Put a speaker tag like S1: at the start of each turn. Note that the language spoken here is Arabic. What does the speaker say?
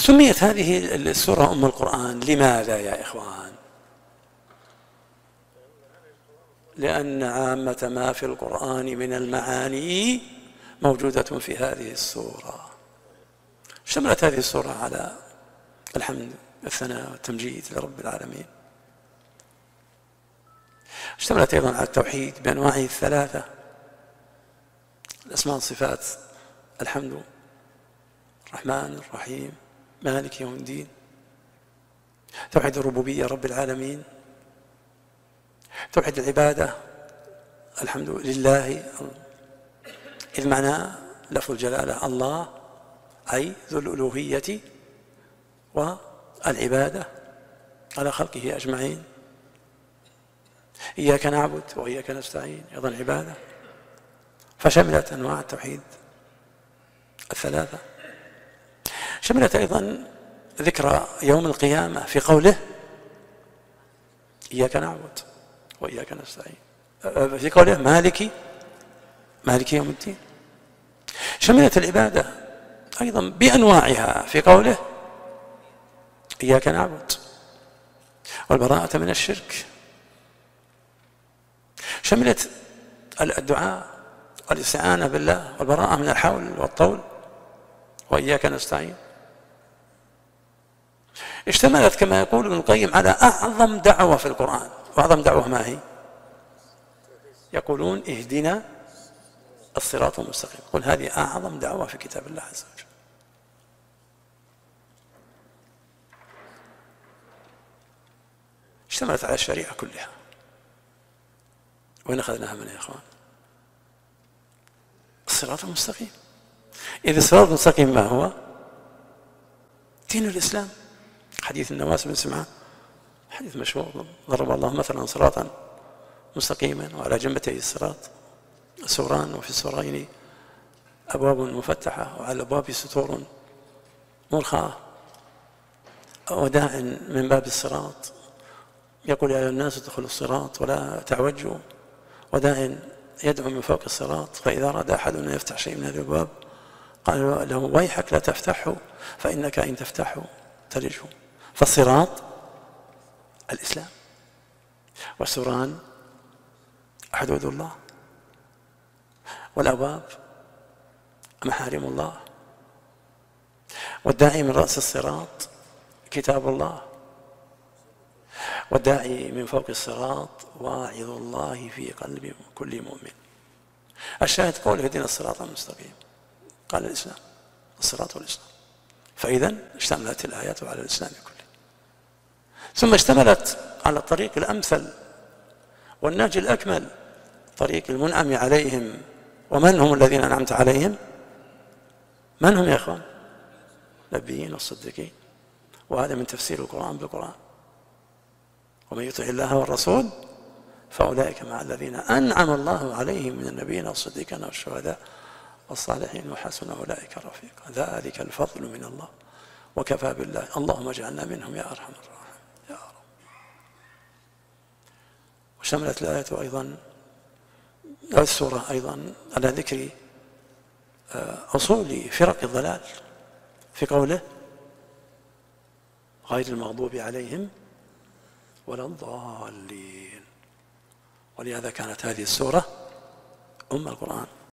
S1: سميت هذه السورة أم القرآن لماذا يا إخوان؟ لأن عامة ما في القرآن من المعاني موجودة في هذه السورة. اشتملت هذه السورة على الحمد والثناء والتمجيد لرب العالمين. اشتملت أيضا على التوحيد بأنواعه الثلاثة، الأسماء والصفات، الحمد، الرحمن الرحيم، مالك يوم الدين، توحيد الربوبية رب العالمين، توحيد العبادة، الحمد لله، إذ معنى لفظ الجلالة الله أي ذو الألوهية والعبادة على خلقه أجمعين. إياك نعبد وإياك نستعين أيضا عبادة، فشملت أنواع التوحيد الثلاثة. شملت أيضا ذكرى يوم القيامة في قوله إياك نعبد وإياك نستعين، في قوله مالك يوم الدين. شملت العبادة أيضا بأنواعها في قوله إياك نعبد والبراءة من الشرك. شملت الدعاء والاستعانة بالله والبراءة من الحول والطول وإياك نستعين. اشتملت كما يقول ابن القيم على أعظم دعوة في القرآن. وأعظم دعوة ما هي؟ يقولون اهدنا الصراط المستقيم. قل هذه أعظم دعوة في كتاب الله عز وجل. اشتملت على الشريعة كلها. وين أخذناها من يا إخوان؟ الصراط المستقيم. إذا الصراط المستقيم ما هو؟ دين الإسلام. حديث النواس بن سمعان حديث مشهور، ضرب الله مثلا صراطا مستقيما وعلى جنبتي الصراط سوران وفي السورين أبواب مفتحة وعلى الأبواب ستور مرخاة وداع من باب الصراط يقول يا الناس ادخلوا الصراط ولا تعوجوا، وداع يدعو من فوق الصراط فإذا أراد أحد أن يفتح شيء من هذه الأبواب قال له ويحك لا تفتحه فإنك إن تفتحه تلجه. فالصراط الإسلام، والسوران حدود الله، والأبواب محارم الله، والداعي من رأس الصراط كتاب الله، والداعي من فوق الصراط واعظ الله في قلب كل مؤمن. الشاهد قول اهدنا الصراط المستقيم، قال الإسلام الصراط والإسلام. فإذا اشتملت الآيات على الإسلام كله، ثم اشتملت على الطريق الأمثل والناجي الأكمل، طريق المنعم عليهم. ومن هم الذين أنعمت عليهم؟ من هم يا أخوان؟ النبيين والصديقين. وهذا من تفسير القرآن بالقرآن. ومن يطع الله والرسول فأولئك مع الذين أنعم الله عليهم من النبيين والصديقين والشهداء والصالحين وحسن أولئك رفيقا ذلك الفضل من الله وكفى بالله. اللهم اجعلنا منهم يا أرحم الراحمين يا رب. وشملت الآية أيضا السورة أيضا على ذكر أصول فرق الضلال في قوله غير المغضوب عليهم ولا الضالين. ولهذا كانت هذه السورة أم القرآن.